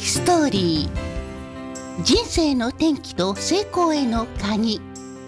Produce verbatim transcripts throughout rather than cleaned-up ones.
ストーリー、人生の転機と成功への鍵。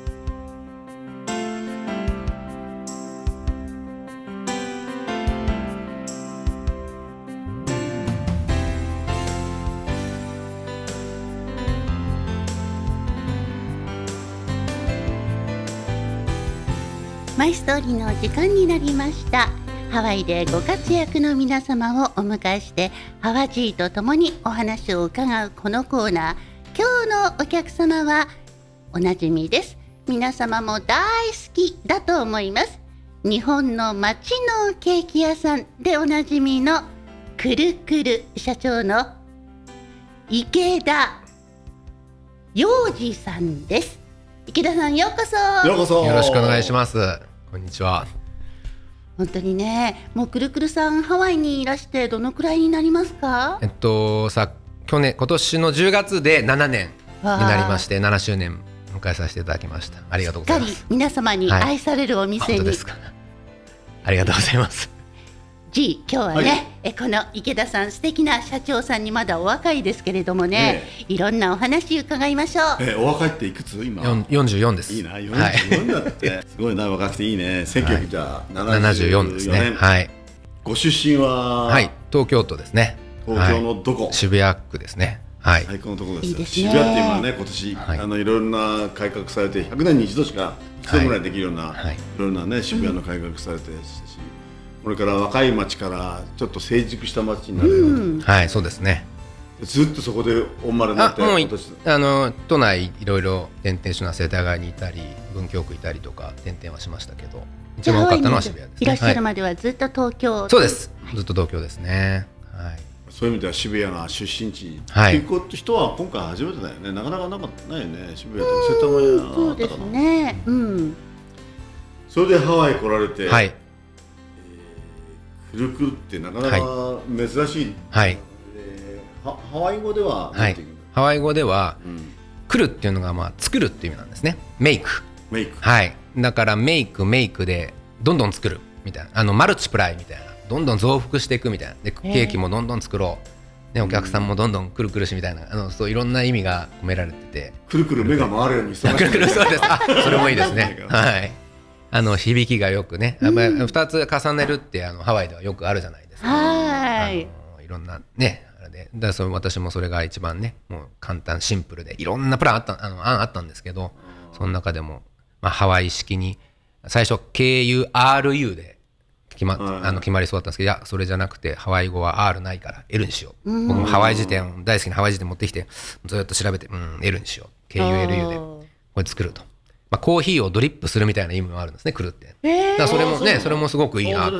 マイストーリーの時間になりました。ハワイでご活躍の皆様をお迎えしてハワジーとともにお話を伺うこのコーナー、今日のお客様はおなじみです。皆様も大好きだと思います。日本の街のケーキ屋さんでおなじみのくるくる社長の池田洋二さんです。池田さん、ようこそ。 ようこそ。 よろしくお願いします。こんにちは。 本当にね、もうくるくるさんハワイにいらしてどのくらいになりますか？ えっとさ去年今年のじゅうがつでななねんになりまして、ななしゅうねん迎えさせていただきました。ありがとうございます。 しっかり皆様に愛されるお店に、はい、 本当ですか。ありがとうございます。 G、今日はね、はい、えこの池田さん、素敵な社長さんにまだお若いですけれどもね、えー、いろんなお話伺いましょう。 えー、お若いっていくつ今？ よんじゅうよんです。 いいな、よんじゅうよんだって、はい、すごいな、若くていいね。せんきゅうひゃくななじゅうよねんですね。はい。 ご出身は？ はい、東京都ですね。 東京のどこ？はい、 渋谷区ですね。はい。 最高のところですよ。 いいですね。 渋谷って今ね、今年、はい、あのいろんな改革されてひゃくねんに一度しか一度ぐらいできるような、はい、いろんなね渋谷の改革されてし、うん、これから若い町からちょっと成熟した町になるような、うん、 はい、そうですね。 ずっとそこでお生まれになって、 あもうあの都内いろいろ転々しな世田谷にいたり文京区いたりとか転々はしましたけど、一番多かったのは渋谷ですね。 いらっしゃるまではずっと東京、はい、 そうです、ずっと東京ですね。はい。 そういう意味では渋谷が出身地っていう人は今回初めてだよね。なかなかなかないよね、渋谷と世田谷があったかな。 そうですね、うん、 それでハワイ来られて、 はい、 くるくるってなかなか珍しい、 はい、 えー、はハワイ語でははい、ハワイ語では、うん、来るっていうのが、まあ、作るっていう意味なんですね。メイク、 メイク、 はい、だからメイクメイクでどんどん作るみたいな、あのマルチプライみたいな、どんどん増幅していくみたいなで、ケーキもどんどん作ろう、ね、お客さんもどんどんくるくるしみたいな、あのそういろんな意味が込められてて、 くるくる目が回るようにしてまくるくる、そうです。あ、それもいいですね。はい、あの響きがよくね、ふたつ重ねるってあのハワイではよくあるじゃないですか。 はい、 あのいろんなねあれで、だからその私もそれが一番ね、もう簡単シンプルでいろんなプランあったあの案あったんですけど、その中でも、まあ、ハワイ式に最初 ケーユーアールユー で決ま、あの決まりそうだったんですけど、いやそれじゃなくてハワイ語は R ないから L にしよう。僕もハワイ辞典大好きなハワイ辞典持ってきてずっと調べて、うん、L にしよう、 ケーユーエルユー でこれ作ると、まあ、コーヒーをドリップするみたいな意味もあるんですね、来るって。えー、だからそれもね、それもすごくいいな。はい、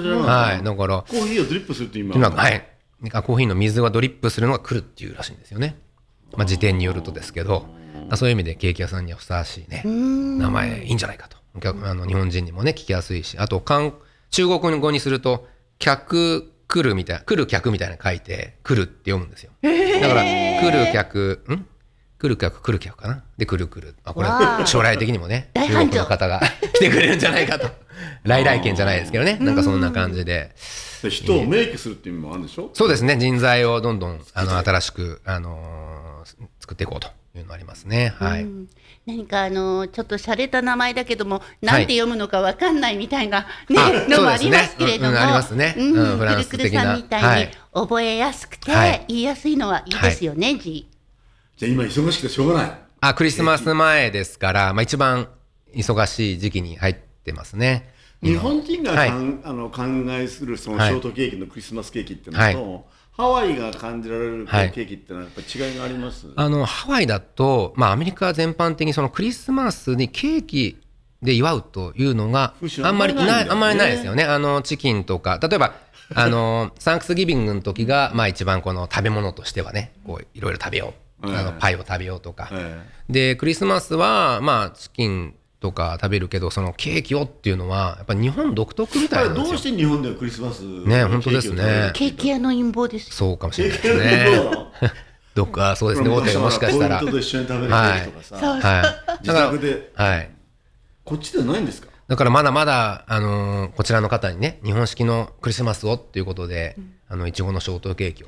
だからコーヒーをドリップするって意味は、はい、コーヒーの水はドリップするのが来るっていうらしいんですよね。まあ、辞典によるとですけど、そういう意味でケーキ屋さんにはふさわしいね名前いいんじゃないかと。あの日本人にもね聞きやすいし、あと中国語にすると客来るみたいな、来る客みたいな書いて来るって読むんですよ。だから来る客ん来る客来る客かなで来る来る、あこれ将来的にもね中国の方が来てくれるんじゃないかと来来県じゃないですけどね、なんかそんな感じで人をメイクするっていう意味もあるんでしょ。 そうですね、人材をどんどんあの新しく、あのー、作っていこうというのありますね。はい、 何かあのちょっと洒落た名前だけども、なんて読むのかわかんないみたいな、ね、はい、のもありますけれども、 ありますね、うん、フランス的な、くるくるさんみたいに覚えやすくて、はい、言いやすいのはいいですよね。はい、G、 じゃあ今忙しくてしょうがない。 あ、クリスマス前ですから、まあ、一番忙しい時期に入ってますね。 日本人が、はい、あの考えするそのショートケーキのクリスマスケーキっていうのと、はい、ハワイが感じられるケーキってのはやっぱり違いがあります？ あのハワイだと、まあ、アメリカ全般的にそのクリスマスにケーキで祝うというのがあんまりない、あんまりないですよね。あのチキンとか、例えばあのサンクスギビングの時が、まあ、一番この食べ物としてはね、こういろいろ食べよう、あのパイを食べようとか、でクリスマスは、まあ、チキンとか食べるけど、そのケーキをっていうのはやっぱり日本独特みたいなんですよ。 どうして日本ではクリスマスね、本当ですね。 ケーキ屋の陰謀です。 そうかもしれないですね。どっかそうですね、大手がもしかしたらポイントと一緒に食べるケーキとかさ、はいはい、自宅で、はい、こっちではないんですか？ だからまだまだ、あのー、こちらの方にね、日本式のクリスマスをっていうことで、うん、あのいちごのショートケーキをね、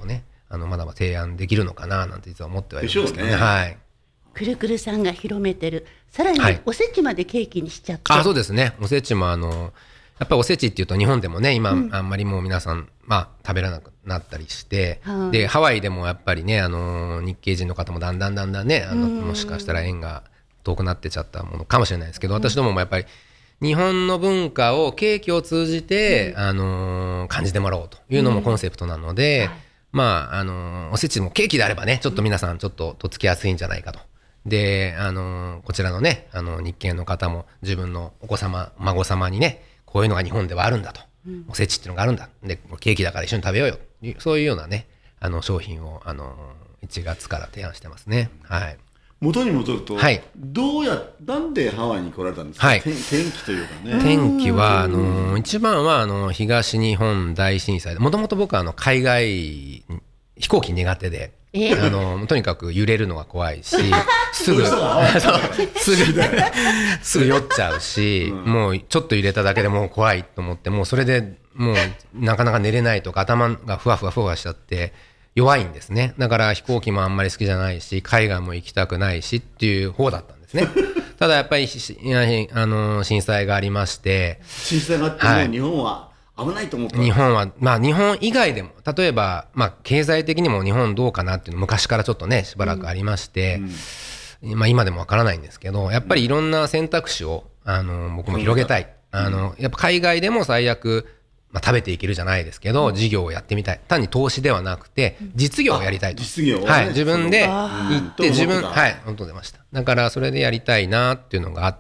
あのまだまだ提案できるのかななんて実は思ってはいるんですけどね。 でしょうね。 はい。 くるくるさんが広めてる、さらにはいおせちまでケーキにしちゃって、 あ、そうですね。おせちもあのやっぱりおせちっていうと日本でもね今、うん、あんまりもう皆さん、まあ、食べられなくなったりして、はい、でハワイでもやっぱりねあの日系人の方もだんだんだんだんねあのもしかしたら縁が遠くなってちゃったものかもしれないですけど、私どももやっぱり日本の文化をケーキを通じて、うん、あの感じてもらおうというのもコンセプトなので、うんはい、まああのおせちもケーキであればねちょっと皆さんちょっととっつきやすいんじゃないかと。であのこちらのねあの日系の方も自分のお子様孫様にねこういうのが日本ではあるんだと、うん、おせちっていうのがあるんだでケーキだから一緒に食べようよ、そういうようなねあの商品をあのいちがつから提案してますね。はい。 元に戻ると、 はい、 どうやなんでハワイに来られたんですか。はい、天, 天気というかね。 天気はあの一番はあの東日本大震災で、もともと僕はあの海外飛行機苦手で、えー、あのとにかく揺れるのが怖いしすぐすぐすぐ酔っちゃうし、うん、もうちょっと揺れただけでもう怖いと思って、もうそれでもうなかなか寝れないとか頭がふわふわふわしちゃって弱いんですね。だから飛行機もあんまり好きじゃないし海外も行きたくないしっていう方だったんですね。ただやっぱりいやあの震災がありまして、 震災があっても、はい、日本は危ないと思った日本は、まあ日本以外でも例えば、まあ経済的にも日本どうかなっていうの昔からちょっとねしばらくありまして、うんうん、まあ今でもわからないんですけど、やっぱりいろんな選択肢をあの僕も広げたい、うん、あのやっぱ海外でも最悪、まあ、食べていけるじゃないですけど、うん、事業をやってみたい、単に投資ではなくて実業をやりたいと、 実業を、ね、 はい、自分で行って自分はい本当出ました。だからそれでやりたいなっていうのがあって、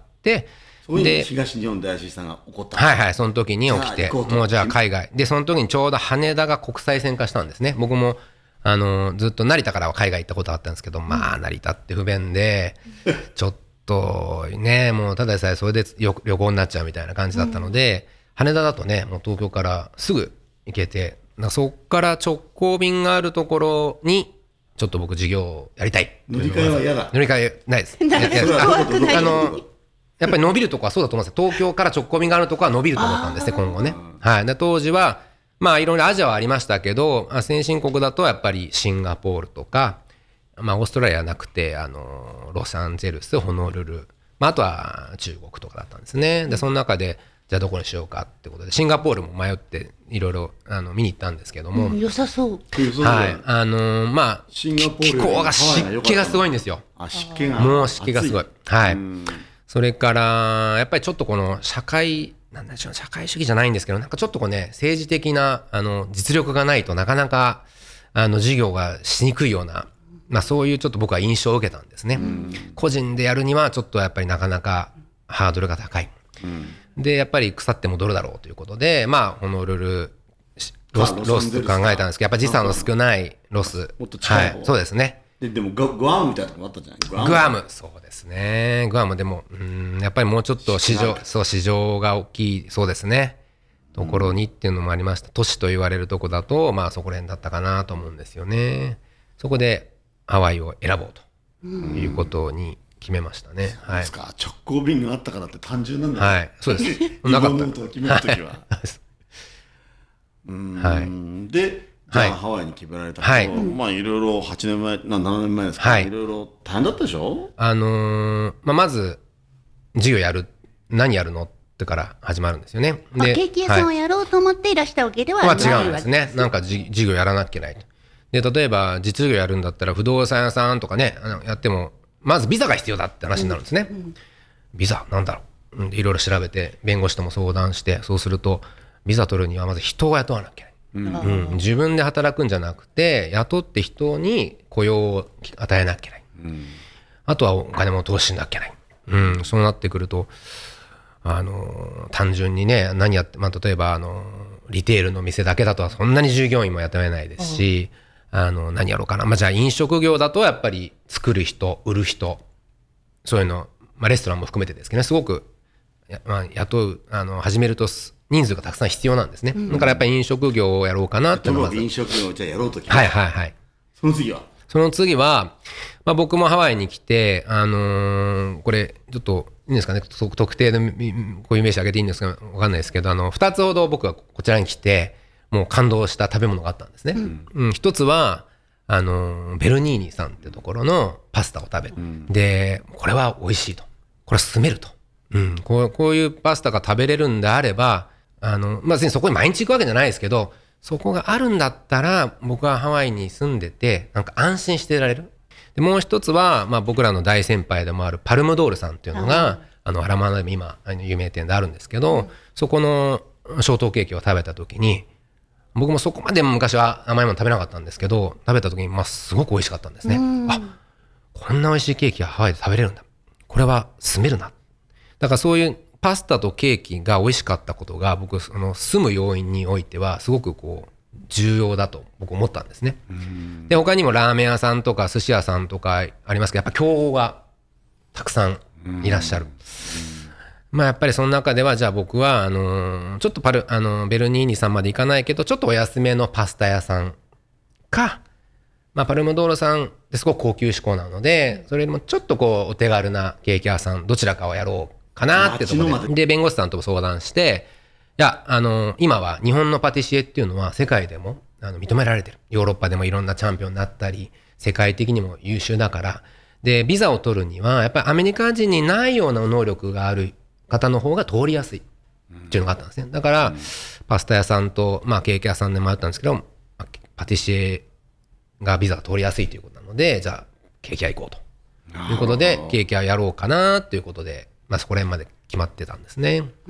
そういう東日本大震災が起こった。 はいはい、その時に起きて、もうじゃあ海外で、その時にちょうど羽田が国際線化したんですね。僕もあのずっと成田からは海外行ったことあったんですけど、まあ成田って不便でちょっとねもうただでさえそれで旅行になっちゃうみたいな感じだったので、うん、羽田だとねもう東京からすぐ行けて、そっから直行便があるところにちょっと僕事業をやりたい。 乗り換えは嫌だ。 乗り換えないです。あのやっぱり伸びるとこはそうだと思うんですよ。東京から直行便があるとこは伸びると思ったんですね今後ね。はい。で当時はまあいろいろアジアはありましたけど、先進国だとやっぱりシンガポールとか、まあオーストラリアはなくてあのロサンゼルス、ホノルル、まああとは中国とかだったんですね。でその中でじゃあどこにしようかってことでシンガポールも迷っていろいろあの見に行ったんですけども、 うん、良さそう。 はい。あのー、まあシンガポール気候が湿気がすごいんですよ。 あ湿気がもう湿気がすごい。はい。それからやっぱりちょっとこの社会なんでしょう、社会主義じゃないんですけど、なんかちょっとこうね政治的なあの実力がないとなかなかあの事業がしにくいような、まあそういうちょっと僕は印象を受けたんですね。個人でやるにはちょっとやっぱりなかなかハードルが高い。でやっぱり腐って戻るだろうということで、まあホノルルロスロスと考えたんですけど、やっぱ時差の少ないロス、 もっと近い方、 はい、そうですね。 で, でもグアムみたいなとこあったじゃない。 グアム、グアムそうですね。グアムでもうんやっぱりもうちょっと市場そう市場が大きいそうですねところにっていうのもありました。都市と言われるとこだとまあそこら辺だったかなと思うんですよね。そこでハワイを選ぼうということに決めましたね。 そうですか、はい、直行便があったからって単純なんだ。 はい、そうです。 なかった。決めるときは。うんはい、 で。じゃあハワイに決められたけど、はい、まあいろいろはちねんまえ、ななねんまえですか、はい、いろいろ大変だったでしょ。 あのーまあ、まず授業やる何やるのってから始まるんですよね。 でケーキ屋さんをやろうと思っていらしたわけではないわけです、 まあ、違うんですね。なんか授業やらなきゃいけないと。で例えば実業やるんだったら不動産屋さんとかねあのやってもまずビザが必要だって話になるんですね。うんうん、ビザなんだろう、いろいろ調べて弁護士とも相談して、そうするとビザ取るにはまず人を雇わなきゃいけない。うんうん、自分で働くんじゃなくて雇って人に雇用を与えなきゃいけない、うん、あとはお金も投資しなきゃいけない、うん、そうなってくるとあの単純にね何やって、まあ、例えばあのリテールの店だけだとそんなに従業員も雇えないですし、うん、あの何やろうかな、まあ、じゃあ飲食業だとやっぱり作る人売る人そういうの、まあ、レストランも含めてですけどねすごく、まあ、雇うあの始めると人数がたくさん必要なんですね、うん、だからやっぱり飲食業をやろうかなっていうのがまず飲食業をじゃあやろうと決めた。 はいはいはい。 その次はその次は、まあ、僕もハワイに来てあのー、これちょっといいんですかね特定のこういう名詞挙げていいんですか分かんないですけどあのふたつほど僕はこちらに来てもう感動した食べ物があったんですね、うんうん、ひとつはあのベルニーニさんってところのパスタを食べる、うん、でこれは美味しいと、これは進めると、うん、こう、こういうパスタが食べれるんであれば、あの、まあ、別にそこに毎日行くわけじゃないですけど、そこがあるんだったら僕はハワイに住んでてなんか安心していられる。でもう一つは、まあ、僕らの大先輩でもあるパルムドールさんっていうのが、あのアラマナでも今有名店であるんですけど、うん、そこのショートケーキを食べた時に、僕もそこまで昔は甘いもの食べなかったんですけど、食べた時にまあすごく美味しかったんですね。あ、こんな美味しいケーキがハワイで食べれるんだ、これは住めるな。だからそういうパスタとケーキが美味しかったことが、僕その住む要因においてはすごくこう重要だと僕思ったんですね。で他にもラーメン屋さんとか寿司屋さんとかありますけど、やっぱ競合がたくさんいらっしゃる。まあやっぱりその中では、じゃあ僕はあのー、ちょっとパルあのー、ベルニーニさんまで行かないけどちょっとお安めのパスタ屋さんか、まあ、パルムドールさんってすごく高級志向なので、それよりもちょっとこうお手軽なケーキ屋さんどちらかをやろうかなってところで、で弁護士さんとも相談して、いやあのー、今は日本のパティシエっていうのは世界でもあの認められてる、ヨーロッパでもいろんなチャンピオンになったり世界的にも優秀だから、でビザを取るにはやっぱりアメリカ人にないような能力がある方の方が通りやすいっていうのがあったんですね。だから、うん、パスタ屋さんと、まあ、ケーキ屋さんでもあったんですけど、パティシエがビザが通りやすいということなので、じゃあケーキ屋行こうということでケーキ屋やろうかなということで、まあ、そこら辺まで決まってたんですね。うん、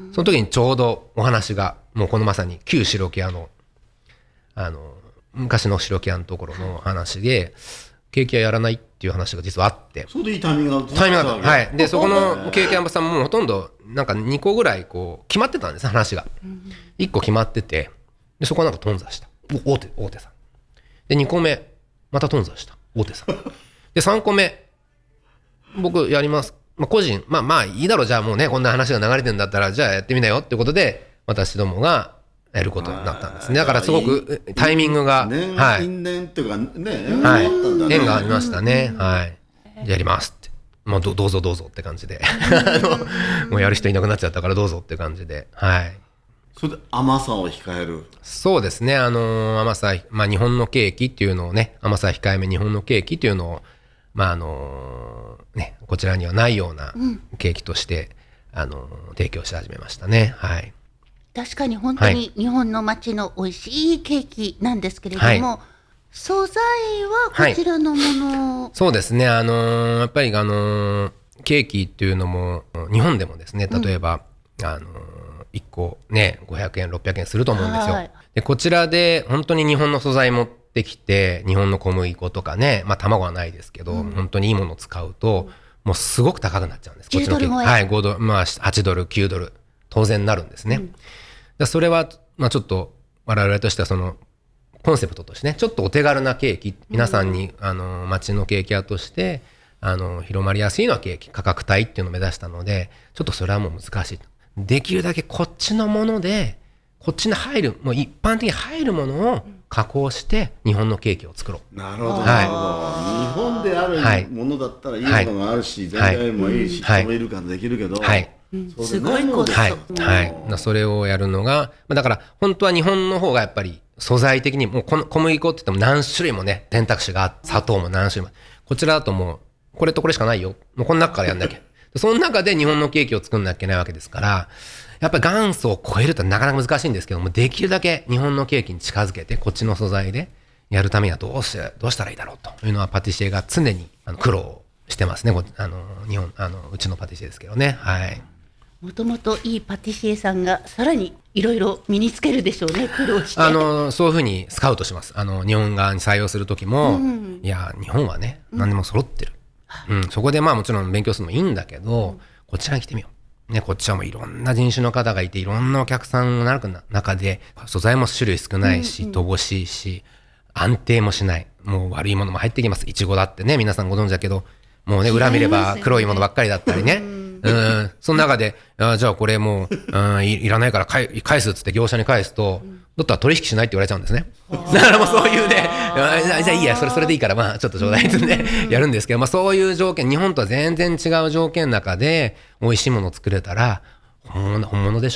その時にちょうどお話がもうこのまさに旧白木屋のあの昔の白木屋のところの話で、ケーキ屋やらないっていう話が実はあって、 それでいいタイミングがタイミングがあった、はい、でそこのケーキ屋さんもほとんどなんかにこぐらいこう決まってたんです話が、うん、いっこ決まってて、でそこはなんか頓挫した、大手大手さんで、にこめまた頓挫した大手さんで、さんこめ僕やります、まあ、個人まあまあいいだろう、じゃあもうねこんな話が流れてるんだったらじゃあやってみなよってことで私どもがやることになったんですね。だからすごくタイミングが、 はい、因縁っていうかね、 はい、縁がありましたね。はい、やりますって、もう ど, どうぞどうぞって感じであのもうやる人いなくなっちゃったからどうぞって感じで、はい。 それで甘さを控える。 そうですね、あの甘さ、まあ、日本のケーキっていうのをね、甘さ控えめ日本のケーキっていうのを、まああのね、こちらにはないようなケーキとして、うん、あの提供し始めましたね。はい。 確かに本当に日本の街の美味しいケーキなんですけれども、はい、素材はこちらのもの、はい、 そうですね、あのー、やっぱり、あのー、ケーキっていうのも日本でもですね、例えば、うん、あのー、いっこねごひゃくえんろっぴゃくえんすると思うんですよ。でこちらで本当に日本の素材持ってきて、日本の小麦粉とかね、まあ、卵はないですけど、うん、本当にいいものを使うと、うん、もうすごく高くなっちゃうんです。 じゅうドル超え、 はい、ごドル、まあ、はちドルきゅうドル当然なるんですね。うん、だそれは、まあ、ちょっと我々としてはそのコンセプトとしてね、ちょっとお手軽なケーキ、皆さんに、うん、あの街のケーキ屋としてあの広まりやすいのはケーキ価格帯っていうのを目指したので、ちょっとそれはもう難しい。できるだけこっちのもので、こっちに入る、もう一般的に入るものを加工して日本のケーキを作ろう。 なるほど、はい、日本であるものだったらいいものがあるし、全体もいいし、人もいるからできるけど、 はい、 すごいこと、 はいはい、それをやるのが、だから本当は日本の方がやっぱり素材的にもうこの小麦粉って言っても何種類もね、選択肢があって、砂糖も何種類も、こちらだともうこれとこれしかないよ、もうこの中からやんなきゃその中で日本のケーキを作んなきゃいけないわけですから、やっぱり元祖を超えるとなかなか難しいんですけども、できるだけ日本のケーキに近づけてこっちの素材でやるためにはどうしてどうしたらいいだろうというのはパティシエが常にあの苦労してますね。あの日本あのうちのパティシエですけどね。はい。 もともといいパティシエさんがさらにいろいろ身につけるでしょうね、苦労して。 あのそういうふうにスカウトします。あの日本側に採用する時も、うん、いや日本はね何でも揃ってる、うんうん、そこでまあもちろん勉強するのもいいんだけど、うん、こちらに来てみよう、ね、こっちはもういろんな人種の方がいて、いろんなお客さんがなる中で素材も種類少ないし、うんうん、乏しいし安定もしない、もう悪いものも入ってきます。いちごだってね、皆さんご存知だけど、もうね裏見れば黒いものばっかりだったりね、うん、その中であじゃあこれもう、うん、い, いらないから返すっつって業者に返すと、うん、だったら取引しないって言われちゃうんですね。だからもうそういうね、じゃあいいや、それそれでいいからまあちょっとちょうだいってねやるんですけど、まあそういう条件、日本とは全然違う条件の中で美味しいものを作れたら本物、本物でしょ、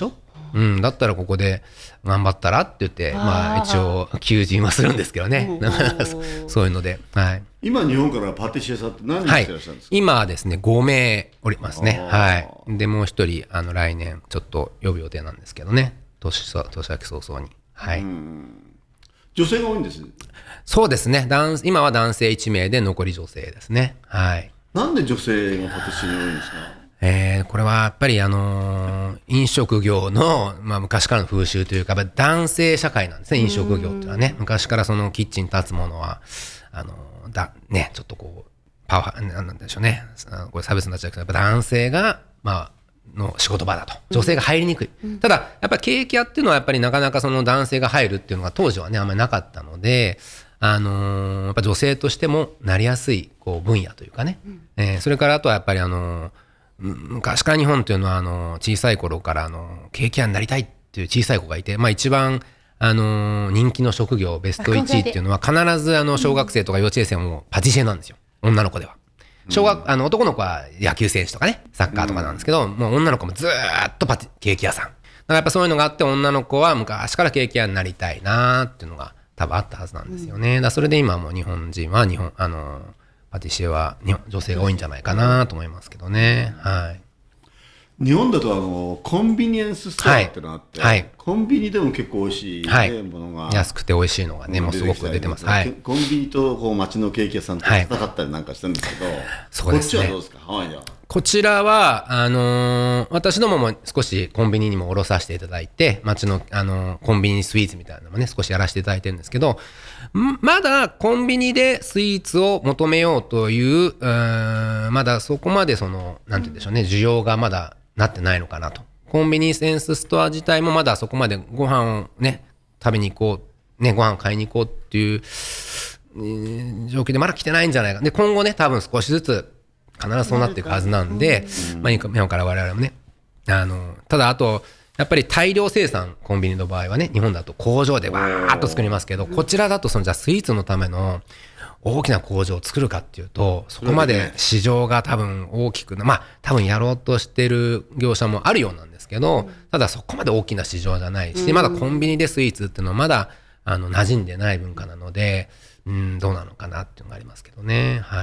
うん、だったらここで頑張ったらって言って、まあ、一応求人はするんですけどねそういうので、はい、 今日本からパティシエさんって何人してらっしゃるんですか？ はい、今はですねごめいおりますね。はい、でもう一人あの来年ちょっと呼ぶ予定なんですけどね、年年明け早々に、はい、 女性が多いんです。 そうですね、今は男性いちめいで残り女性ですね。はい、 なんで女性がパティシエに多いんですか？ えー、これはやっぱり、あのー、飲食業の、まあ、昔からの風習というか男性社会なんですね、飲食業っていうのはね。昔からそのキッチンに立つものはあのー、だねちょっとこうパワーなんでしょうね、これ差別になっちゃうけどやっぱ男性が、まあ、の仕事場だと女性が入りにくい、うん、ただやっぱりケーキ屋っていうのはやっぱりなかなかその男性が入るっていうのが当時はねあんまりなかったので、あのー、やっぱ女性としてもなりやすいこう分野というかね、うん、えー、それからあとはやっぱりあのー昔から日本というのはあの小さい頃からあのケーキ屋になりたいっていう小さい子がいて、まあ、一番あの人気の職業ベストいちいっていうのは必ずあの小学生とか幼稚園生もパティシエなんですよ、女の子では。小学あの男の子は野球選手とかねサッカーとかなんですけど、もう女の子もずーっとパティケーキ屋さんだからやっぱそういうのがあって、女の子は昔からケーキ屋になりたいなっていうのが多分あったはずなんですよね。だからそれで今も日本人は日本あのパティシエは日本女性が多いんじゃないかなと思いますけどね。はい、 日本だとあのコンビニエンスストアってのがあって、はいはい、コンビニでも結構美味しい、ね、はい、ものが安くて美味しいのがねもうすごく出てます。はい、 コンビニとこう街のケーキ屋さんと戦ったりなんかしてるんですけど、はい、そうですね、こっちはどうですか？ハワイはこちらはあのー、私どもも少しコンビニにも卸させていただいて、街の、あのー、コンビニスイーツみたいなのもね少しやらせていただいてるんですけど、まだコンビニでスイーツを求めようという、うーん、まだそこまでそのなんて言うんでしょうね、需要がまだなってないのかなと。コンビニエンスストア自体もまだそこまでご飯をね食べに行こう、ね、ご飯を買いに行こうっていう、えー、状況でまだ来てないんじゃないか。で今後ね多分少しずつ必ずそうなっていくはずなんで、うん、まあ、今から我々もねあのただあとやっぱり大量生産、コンビニの場合はね日本だと工場でわーっと作りますけど、こちらだとそのじゃあスイーツのための大きな工場を作るかっていうとそこまで市場が多分大きくまあ多分やろうとしてる業者もあるようなんですけど、ただそこまで大きな市場じゃないし、まだコンビニでスイーツっていうのはまだあの馴染んでない文化なので、うん、どうなのかなっていうのがありますけどね。はい。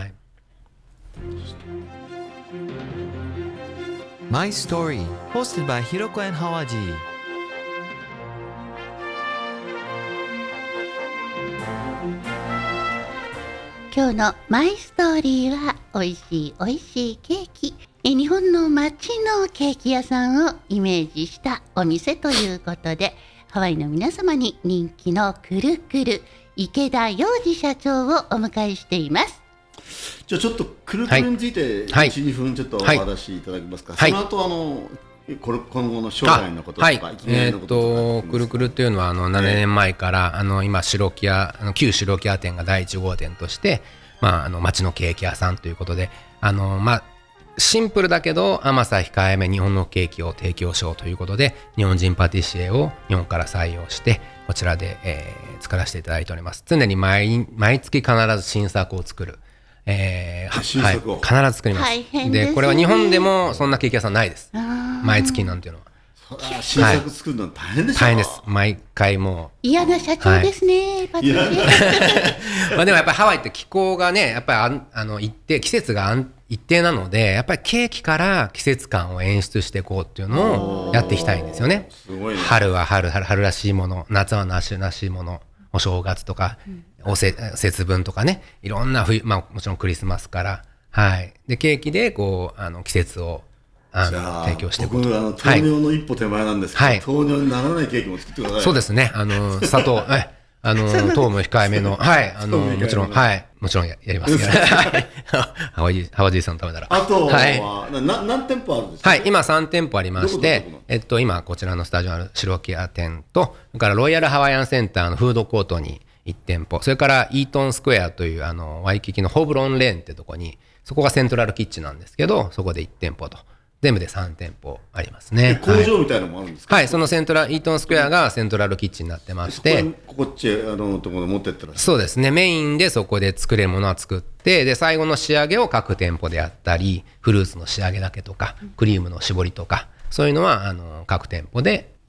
My Story hosted by Hiroko and Hawaji。 今日のマイストーリーは美味しい美味しいケーキ、え日本の街のケーキ屋さんをイメージしたお店ということで、ハワイの皆様に人気のくるくる池田洋二社長をお迎えしています。 じゃあちょっとくるくるについていち、はい、にふんちょっとお話しいただけますか。はい、その後あの今後の将来のこととか、はい、 えー、っとくるくるというのはあのななねんまえから、えー、あの今白木屋あの旧白木屋店がだいいち号店として、まあ、あの町のケーキ屋さんということで、あの、まあ、シンプルだけど甘さ控えめ日本のケーキを提供しようということで、日本人パティシエを日本から採用してこちらで、えー、作らせていただいております。常に 毎, 毎月必ず新作を作る、えーはい、必ず作ります。で, でこれは日本でもそんなケーキ屋さんないです。毎月なんていうのは新作作るのは大変でしょ。 大変です。毎回もう嫌な社長ですね、はい、パティシエまあでもやっぱりハワイって気候がねやっぱり あ, あの一定季節が一定なので、やっぱりケーキから季節感を演出していこうっていうのをやっていきたいんですよね。 すごいね。 春は 春, 春, 春らしいもの、夏は夏らしいもの、お正月とか、うん、おせ節分とかね、いろんな冬、まあ、もちろんクリスマスから、はい、でケーキでこうあの季節をあの提供していくこと。 僕あの糖尿の一歩手前なんですけど、はい、糖尿にならないケーキも作ってください。 そうですね、あの砂糖えあの糖も控えめの、はい、あのもちろん、はい、もちろん や, やりますけどハワジーさんのためなら。 あとは、はい、な何店舗あるんですか？ はい、今さん店舗ありまして、えっと今こちらのスタジオある白木屋店と、それからロイヤルハワイアンセンターのフードコートにいち店舗、それからイートンスクエアというあのワイキキのホブロンレーンってとこに、そこがセントラルキッチンなんですけど、そこでいち店舗と。全部でさん店舗ありますね。 工場みたいなのもあるんですか？ はい、そのセントライートンスクエアがセントラルキッチンになってまして、 ここっちあのところ持ってったら、 そうですね、メインでそこで作れるものは作って、で最後の仕上げを各店舗でやったり、フルーツの仕上げだけとかクリームの絞りとか、そういうのはあの各店舗で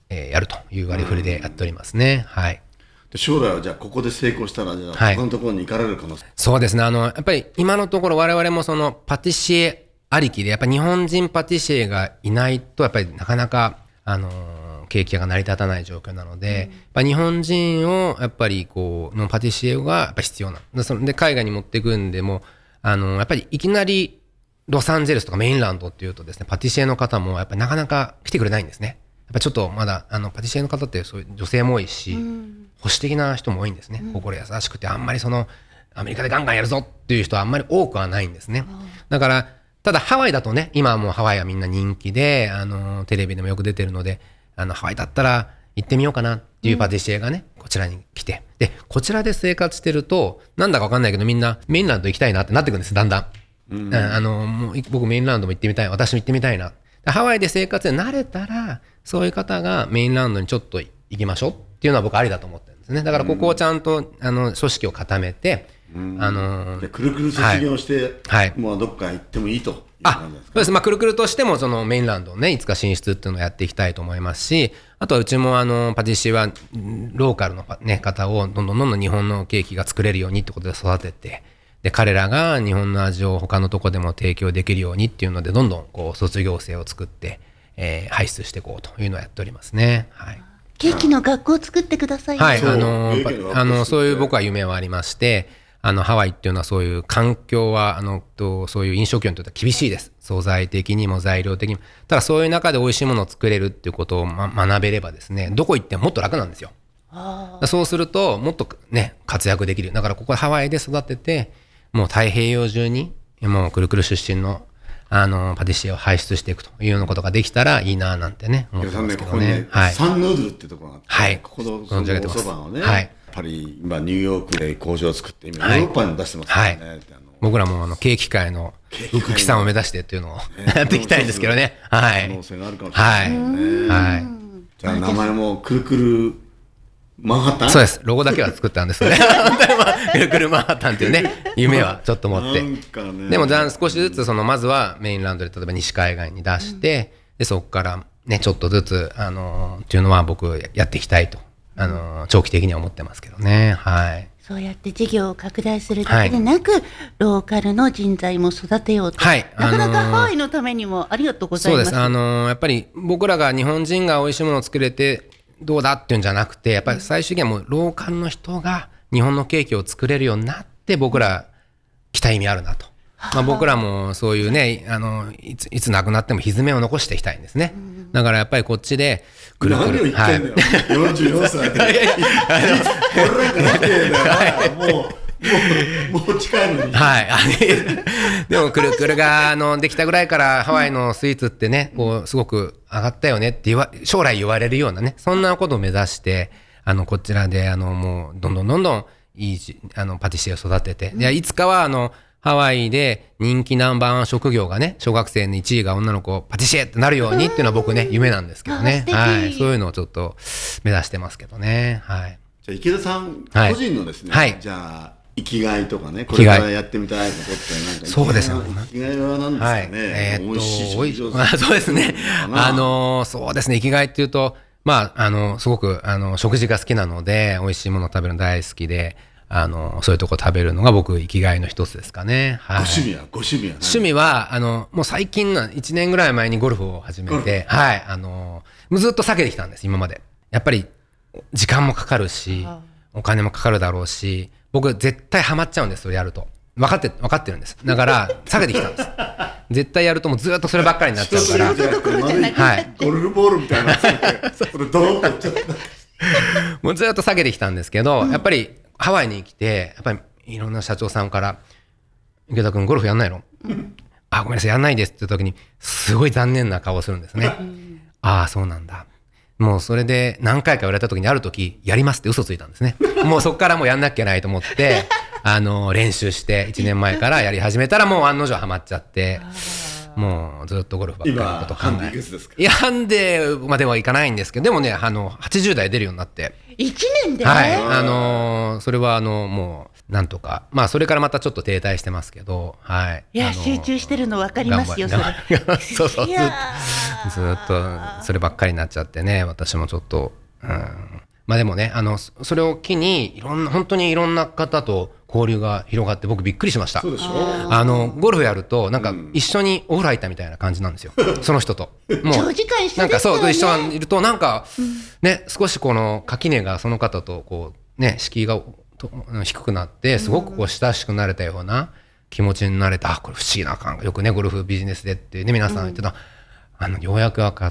えー、やるという割り振りでやっておりますね。はい。 で将来はじゃあここで成功したらじゃあ他のところに行かれる可能性、はい、 そうですね。あのやっぱり今のところ我々もそのパティシエありきでやっぱり日本人パティシエがいないとやっぱりなかなかあのー、ケーキ屋が成り立たない状況なので、うん、やっぱ日本人をやっぱりこうのパティシエがやっぱ必要なで、それで海外に持っていくんでもあのー、やっぱりいきなりロサンゼルスとかメインランドっていうとですねパティシエの方もやっぱりなかなか来てくれないんですね。やっぱちょっとまだあのパティシエの方ってそういう女性も多いし、うん、保守的な人も多いんですね、うん、心優しくてあんまりそのアメリカでガンガンやるぞっていう人はあんまり多くはないんですね、うん、だからただハワイだとね今はもうハワイはみんな人気であのテレビでもよく出てるのであのハワイだったら行ってみようかなっていうパティシエがね、うん、こちらに来てでこちらで生活してるとなんだか分かんないけどみんなメインランド行きたいなってなってくるんですだんだん、うん、あのもう僕メインランドも行ってみたい私も行ってみたいなハワイで生活で慣れたらそういう方がメインランドにちょっと行きましょうっていうのは僕ありだと思ってるんですね。だからここをちゃんとあの組織を固めて、 うん、あのー、くるくる卒業して、はい、もうどっか行ってもいいという感じですか。 そうです。まあくるくるとしてもそのメインランドをねいつか進出っていうのをやっていきたいと思いますし、あとはうちもあのパティシエはローカルの、ね、方をどんどんどんどん日本のケーキが作れるようにってことで育てて。で彼らが日本の味を他のとこでも提供できるようにっていうのでどんどんこう卒業生を作って、えー、輩出していこうというのをやっておりますね、はい、 ケーキの学校を作ってください、ね、 はい、あのあのそういう僕は夢はありましてあのハワイっていうのはそういう環境はあのとそういう飲食業にとっては厳しいです。素材的にも材料的にもただそういう中で美味しいものを作れるっていうことを、ま、学べればですねどこ行ってももっと楽なんですよ。あそうするともっとね活躍できる。だからここハワイで育ててもう太平洋中にもうくるくる出身のあのパティシエを輩出していくというようなことができたらいいななんてね思ってますけどね。 ねはい、サンヌードルってところがあって、 はい、 ここのそのおそばをね、 はい、 やっぱり今ニューヨークで工場を作って今ヨーロッパにも出してますからね、はいはい、 僕らもあのケーキ界の浮木さんを目指してっていうのをやっていきたいんですけどね。はい。 可能性があるかもしれないですね。はい。はい、じゃあ名前もくるくるマンハッタン？ そうです。ロゴだけは作ったんですね。くるくるマンハッタンっていうね夢はちょっと持って。なんかね、でも少しずつそのまずはメインランドで例えば西海岸に出して、うん、でそこからねちょっとずつあのー、っていうのは僕やっていきたいとあのー、長期的には思ってますけどね。はい。 そうやって事業を拡大するだけでなく、はい、ローカルの人材も育てようと、はい、なかなかハワイのためにもありがとうございます。 そうです。あのー、やっぱり僕らが日本人が美味しいものを作れてどうだっていうんじゃなくてやっぱり最終的にはもうローカルの人が日本のケーキを作れるようになって僕ら来た意味あるなと、まあ、僕らもそういうねあのいついつ亡くなっても歪めを残していきたいんですね。だからやっぱりこっちでくるくる何を言ってんだよ、はい、よんじゅうよんさいで俺なんかだけもうもうもう近いのにはいでもくるくるがあのできたぐらいからハワイのスイーツってねこうすごく上がったよねって言わ将来言われるようなねそんなことを目指してあのこちらであのもうどんどんどんどんいいあのパティシエを育てて、うん、いつかはあのハワイで人気ナンバーワン職業がね小学生のいちいが女の子パティシエってなるようにっていうのは僕ね夢なんですけどね、はい、そういうのをちょっと目指してますけどね。はい、 じゃあ池田さん個人のですね、 はい、 じゃあ生きがいとかねこれからやってみたいことってなんかそうですよ生きがいは何ですかね、はいえー、っと美味しい食事をするそうですねあのそうですね生きがいっていうとまああのすごくあの食事が好きなので美味しいものを食べるの大好きであのそういうとこ食べるのが僕生きがいの一つですかね。はい、 ご趣味はご趣味は趣味はあのもう最近ないちねんぐらい前にゴルフを始めて、はいあのずっと避けてきたんです今まで。やっぱり時間もかかるしお金もかかるだろうし僕絶対ハマっちゃうんですそれやると分かって分かってるんです。だから避けてきたんです絶対やるともうずっとそればっかりになっちゃうからはい、ゴルフボールみたいなそれドーンとちょっともうずっと避けてきたんですけど、うん、やっぱりハワイに来てやっぱりいろんな社長さんから池田君ゴルフやんないの、うん、あごめんなさいやんないですって言った時にすごい残念な顔をするんですね、うん、ああそうなんだもうそれで何回か言われた時にある時やりますって嘘ついたんですねもうそこからもうやんなきゃいけないと思ってあの練習していちねんまえからやり始めたらもう案の定ハマっちゃってもうずっとゴルフばっかりのこと考え今ハンデいくつですか？ いやハンデまではいかないんですけどでもねあのはちじゅう代出るようになっていちねんで、 はいあのー、それはあのもうなんとかまあそれからまたちょっと停滞してますけどはいいや集中してるの分かりますよそれそうそうずっとそればっかりになっちゃってね、私もちょっと、うん、まあでもね、あのそれを機にいろんな本当にいろんな方と交流が広がって僕びっくりしました。 そうでしょ。 あのゴルフやるとなんか一緒にお風呂入ったみたいな感じなんですよ、うん、その人ともう長時間一緒ですからね。 なんかそう一緒にいるとなんか、うん、ね少しこの垣根がその方とこうね敷居が低くなってすごくこう親しくなれたような気持ちになれた、うん、あこれ不思議な感覚よくねゴルフビジネスでってね皆さん言ってた、うん、あのようやく分かって、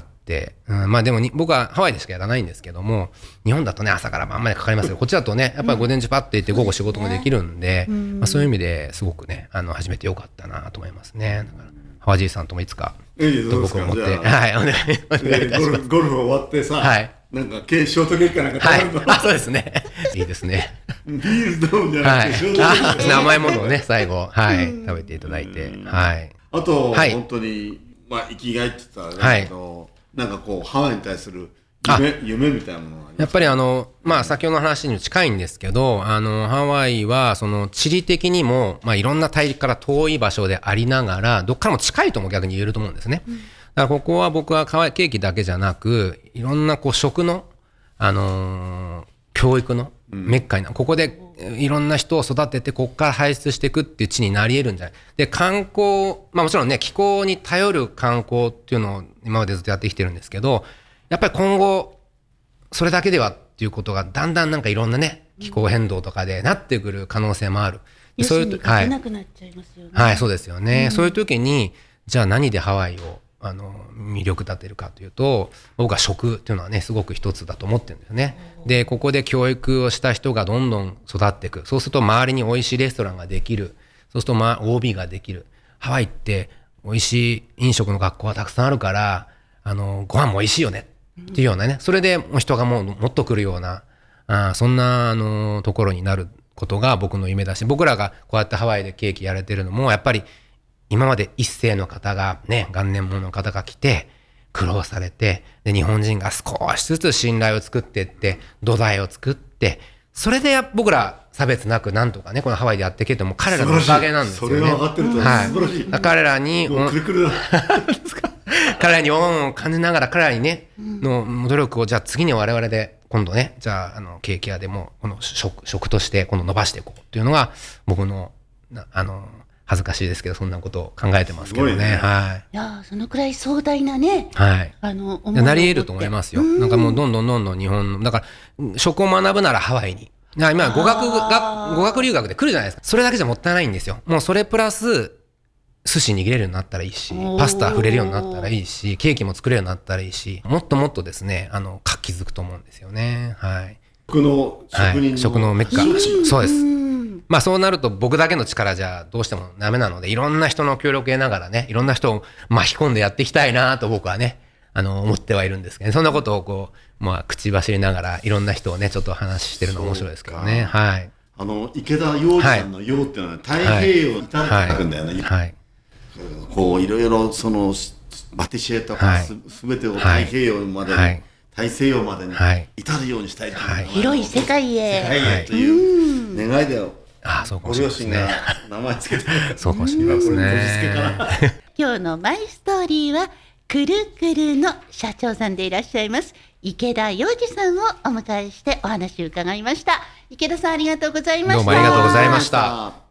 うん、まあでもに僕はハワイでしかやらないんですけども日本だとね朝から晩までかかりますけどこっちだとねやっぱり午前中パッて行って午後仕事もできるんで、うんまあ、そういう意味ですごくねあの始めてよかったなと思いますね。だからハワジーさんともいつかと僕も思ってはいお願いお願いいたします。 ゴルフ終わってさ、はい、なんかショートケーキかなんか食べるの、 はい、あそうですねいいですねビール飲んじゃなくて、はい、ショートケーキ甘いものをね最後、はい、食べていただいて、はい、 あと、はい、本当にまあ生きがいって言ったらあれだけど、はい、なんかこうハワイに対する夢、夢みたいなものがありますか？ やっぱりあの、まあ、先ほどの話に近いんですけどあのハワイはその地理的にも、まあ、いろんな大陸から遠い場所でありながらどっからも近いとも逆に言えると思うんですね、うん、だからここは僕はケーキだけじゃなくいろんなこう食の、あのー、教育のメッカにな、うん、ここでいろんな人を育ててここから輩出していくっていう地になり得るんじゃないで観光、まあ、もちろんね気候に頼る観光っていうのを今までずっとやってきてるんですけどやっぱり今後それだけではっていうことがだんだんなんかいろんなね気候変動とかでなってくる可能性もある、 うん、そういう勝てなくなっちゃいますよね。 はい、はい、そうですよね、うん、そういう時にじゃあ何でハワイをあの魅力立てるかというと僕は食っていうのはねすごく一つだと思ってるんですよね。でここで教育をした人がどんどん育っていくそうすると周りに美味しいレストランができるそうするとまあ オービー ができるハワイって美味しい飲食の学校はたくさんあるからあのご飯も美味しいよねっていうようなねそれで人がもうもっと来るようなあそんなあのところになることが僕の夢だし僕らがこうやってハワイでケーキやれてるのもやっぱり今まで一世の方がね元年もの方が来て苦労されてで日本人が少しずつ信頼を作っていって土台を作ってそれで僕ら差別なくなんとかねこのハワイでやっていけるともう彼らのおかげなんですよね。 それが分かってると素晴らしい、 はい、彼らにもうくるくるだ彼らに恩を感じながら彼らにねの努力をじゃあ次に我々で今度ねじゃああのケーキ屋でもこの 食, 食として今度伸ばしていこうっていうのが僕のあの恥ずかしいですけどそんなことを考えてますけど ね, ね、はい、 いやそのくらい壮大なね、 はい、 あの思いなり得ると思いますよ。なんかもうどんどんどんどん日本のだから食を学ぶならハワイに今語学が語学留学で来るじゃないですか。それだけじゃもったいないんですよ。もうそれプラス寿司握れるようになったらいいしパスタ触れるようになったらいいしケーキも作れるようになったらいいしもっともっとですねあの活気づくと思うんですよね。はい、 食の職人の、はい、 食のメッカそうです。まあそうなると僕だけの力じゃどうしてもダメなのでいろんな人の協力を得ながらねいろんな人を巻き込んでやっていきたいなと僕はねあの思ってはいるんですけど、ね、そんなことをこう、まあ、口走りながらいろんな人をねちょっと話してるの面白いですけどね。はい、 あの池田洋二さんの洋っていうのは太平洋にたくんだよね。はいはいはい、こういろいろそのパティシエとかすべ、はい、てを太平洋までに、はい、大西洋までに至るようにしたいという、はい、 広い世界へ世界へという願いだよ。 ああそうかもしれないですね。 ご両親が名前つけてそうかもしれないですね。 今日のマイストーリーはくるくるの社長さんでいらっしゃいます池田洋二さんをお迎えしてお話を伺いました。池田さんありがとうございました。 どうもありがとうございました。